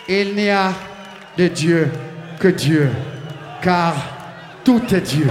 Il n'y a de Dieu que Dieu, car tout est Dieu.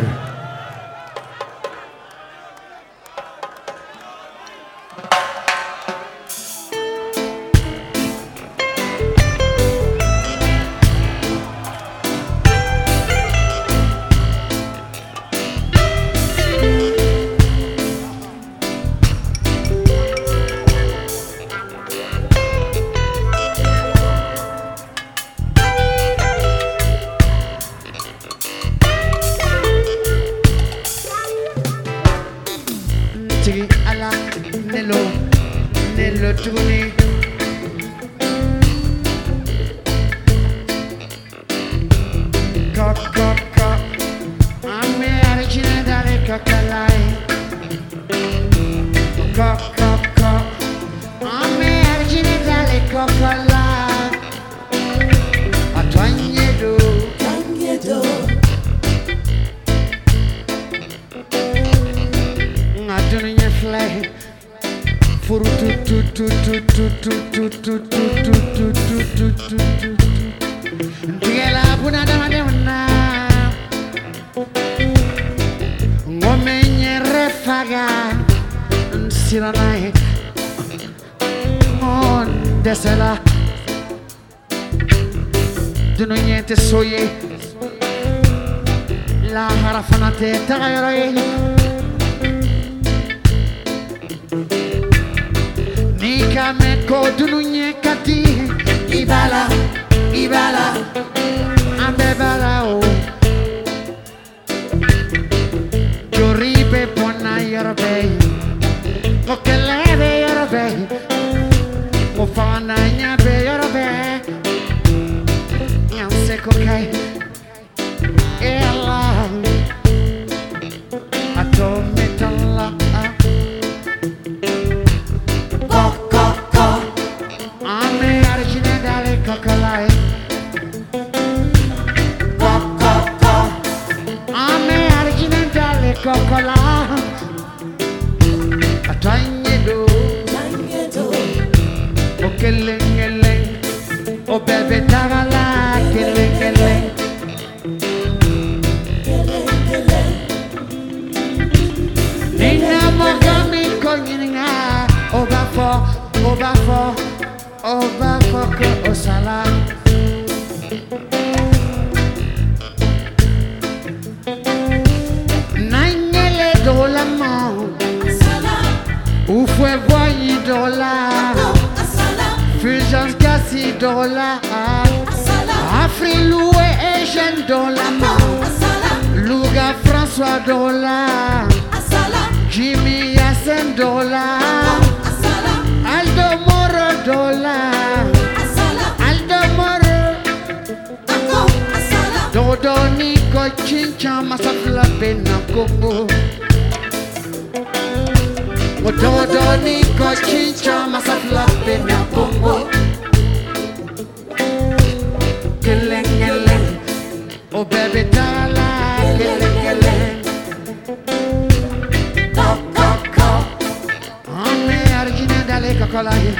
Ala Nello tourné. Coco, ame origine dalle coccolai. Coco, ame origine dalle coccolai. A Tognedo. Adunye fly. Furu tu. Ntigela buna dama. Ngomenye refaga. Nsiranai. On desela. Dunye te soye. La harafanate tagayroye. Nika meko dununye kati Ibala Ambebala o Joribe pona yorbe Mokelebe yorbe Mofana nyabe yorbe Nyanse kokai Ela Atometala Coccolai. Ame origine dalle coccolai. A Tognedo. O keleng. O bebe tagala. Keleng. Nina mogami konyininga. Oba foko osala. Nanyele dola mo. Ufwe voyi dola. Fulgence Gassi dola. Afri loué Eugène dola mo. Louga François dola. Jimmy Yassen dola. Aldo Moro dola. Aldo Moro. Dodo Nico Chincha Masafla Bena Coco. Dodo Nico Chincha Masafla Bena Coco. Keleng. Oh baby tala. Keleng. Dalle coccolai.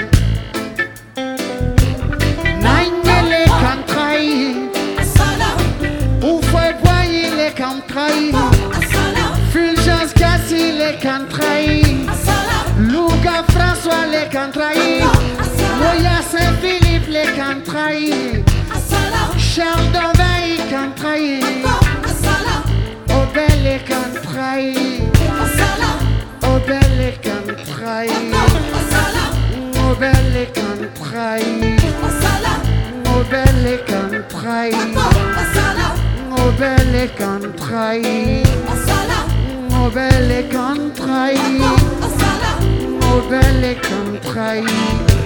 Nagnele cantrai. Ufwe voyi le cantrai. Fulgence Gassi le cantrai. Louga François le cantrai. Moya Saint-Philippe le cantrai. Charles Donvay cantrai. Obel le cantrai. Obel le cantrai. Belle cantrai, oh belle cantrai, oh belle cantrai, oh belle cantrai, oh belle cantrai.